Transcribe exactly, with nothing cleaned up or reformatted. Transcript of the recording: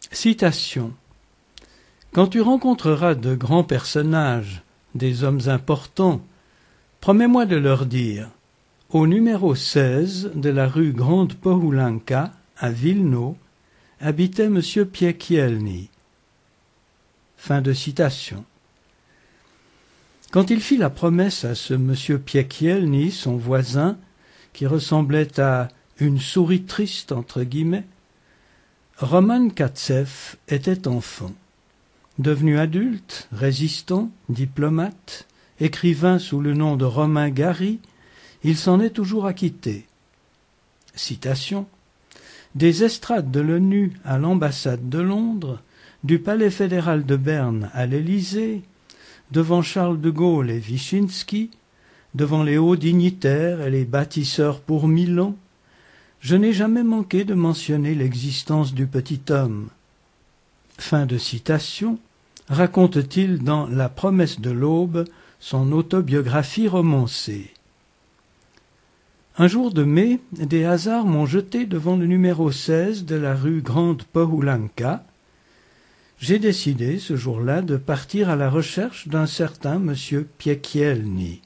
Citation. Quand tu rencontreras de grands personnages, des hommes importants, promets-moi de leur dire « Au numéro seize de la rue Grande Pohoulanka, à Wilno, habitait monsieur Piekielny. » Fin de citation. Quand il fit la promesse à ce monsieur Piekielny, son voisin, qui ressemblait à « une souris triste » entre guillemets, Roman Katsev était enfant. Devenu adulte, résistant, diplomate, écrivain sous le nom de Romain Gary, il s'en est toujours acquitté. Citation. Des estrades de l'ONU à l'ambassade de Londres, du palais fédéral de Berne à l'Élysée, devant Charles de Gaulle et Wyszynski, devant les hauts dignitaires et les bâtisseurs pour Milan, je n'ai jamais manqué de mentionner l'existence du petit homme. Fin de citation, raconte-t-il dans La promesse de l'aube, son autobiographie romancée. Un jour de mai, des hasards m'ont jeté devant le numéro seize de la rue Grande Pohoulanka. J'ai décidé ce jour-là de partir à la recherche d'un certain monsieur Piekielny.